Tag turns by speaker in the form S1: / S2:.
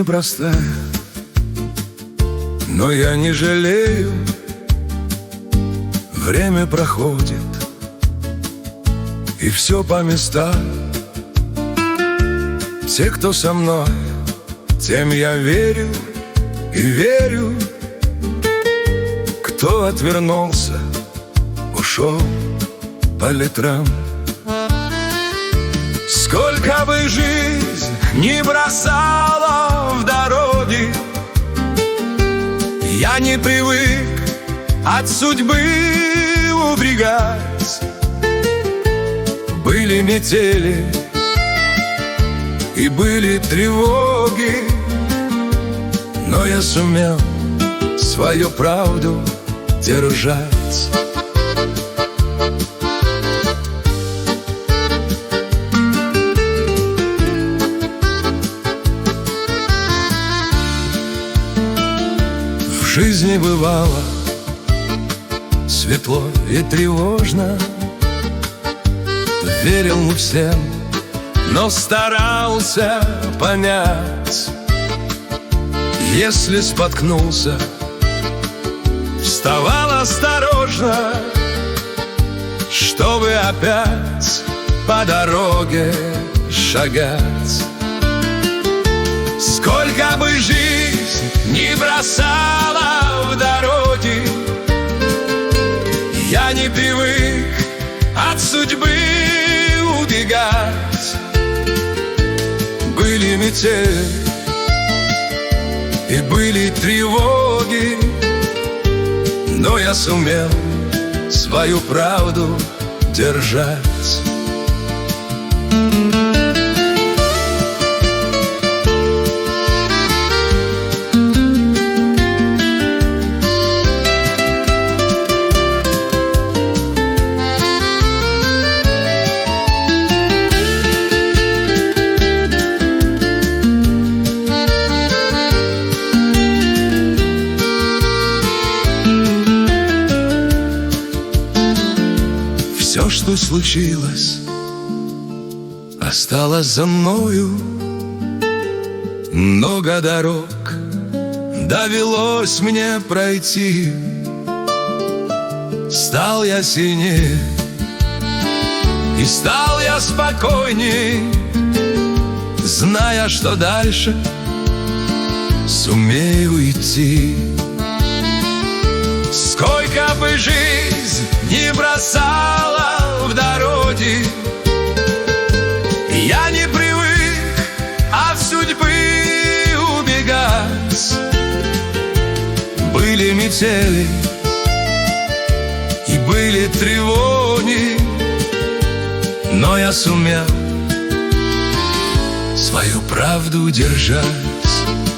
S1: непростая, но я не жалею. Время проходит, и все по местам. Те, кто со мной, тем я верю и верю. Кто отвернулся, ушел по ветрам. Сколько бы жизнь не бросала в дороги, я не привык от судьбы убегать. Были метели и были тревоги, но я сумел свою правду держать. В жизни бывало светло и тревожно. Верил не всем, но старался понять. Если споткнулся, вставал осторожно, чтобы опять по дороге шагать. Сколько бы жизнь не бросала в дороги, я не привык от судьбы убегать. Были метели и были тревоги, но я сумел свою правду держать. Все, что случилось, осталось за мною. Много дорог довелось мне пройти. Стал я сильнее и стал я спокойней, зная, что дальше сумею идти. Сколько бы жизнь не бросала в дороги, я не привык от судьбы убегать. Были метели и были тревоги, но я сумел свою правду держать.